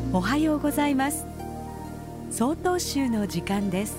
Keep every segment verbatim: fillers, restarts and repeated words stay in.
おはようございます。曹洞宗の時間です。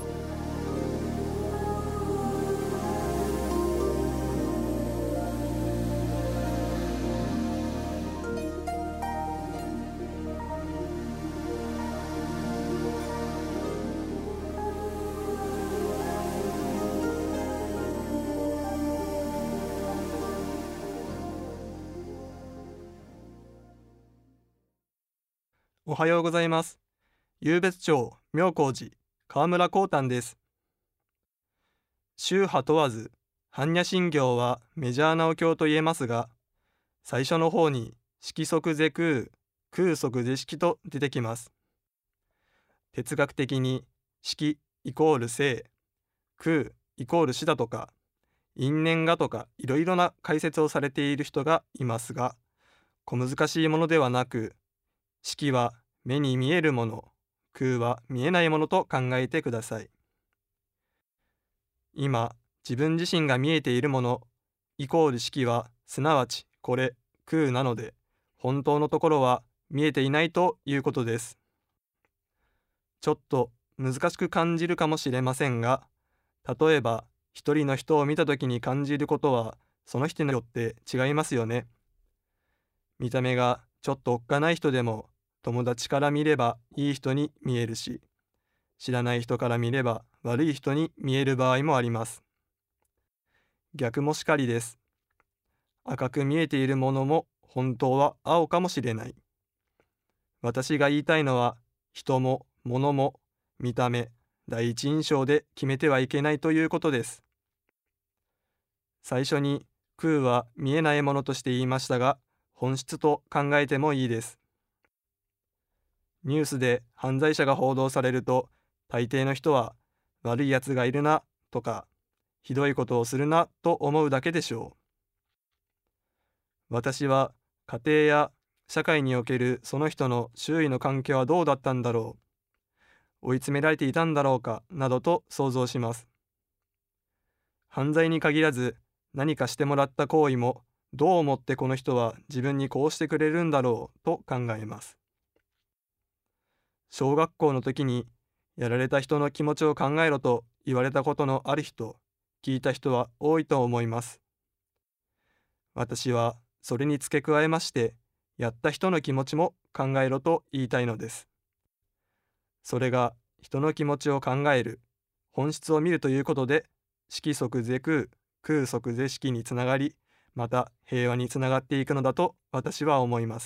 おはようございます。湧別町妙高寺川村光丹です。宗派問わず、般若心経はメジャーなお経と言えますが、最初の方に色即是空、空即是色と出てきます。哲学的に色イコール生、空イコール死だとか、因縁がとかいろいろな解説をされている人がいますが、小難しいものではなく、色は目に見えるもの、空は見えないものと考えてください。今、自分自身が見えているもの、イコール色は、すなわちこれ、空なので、本当のところは見えていないということです。ちょっと難しく感じるかもしれませんが、例えば、一人の人を見たときに感じることは、その人によって違いますよね。見た目がちょっとおっかない人でも、友達から見ればいい人に見えるし、知らない人から見れば悪い人に見える場合もあります。逆もしかりです。赤く見えているものも本当は青かもしれない。私が言いたいのは、人も物も見た目、第一印象で決めてはいけないということです。最初に空は見えないものとして言いましたが、本質と考えてもいいです。ニュースで犯罪者が報道されると、大抵の人は悪いやつがいるなとか、ひどいことをするなと思うだけでしょう。私は家庭や社会におけるその人の周囲の関係はどうだったんだろう、追い詰められていたんだろうかなどと想像します。犯罪に限らず、何かしてもらった行為も、どう思ってこの人は自分にこうしてくれるんだろうと考えます。小学校の時に、やられた人の気持ちを考えろと言われたことのある人、聞いた人は多いと思います。私はそれに付け加えまして、やった人の気持ちも考えろと言いたいのです。それが人の気持ちを考える、本質を見るということで、色即是空、空即是色につながり、また平和につながっていくのだと私は思います。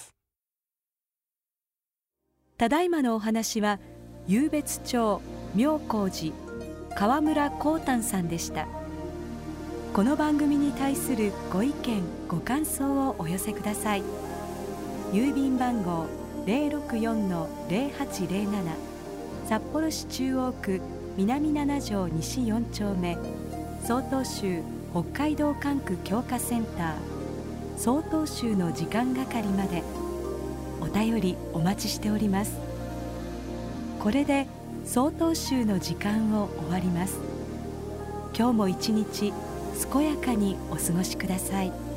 ただいまのお話は、湧別町妙高寺川村光丹さんでした。この番組に対するご意見ご感想をお寄せください。郵便番号 ゼロろくよんのゼロはちゼロなな 札幌市中央区南なな条西よん丁目、曹洞宗北海道管区強化センター曹洞宗の時間係まで。お便りお待ちしております。これで曹洞宗の時間を終わります。今日も一日健やかにお過ごしください。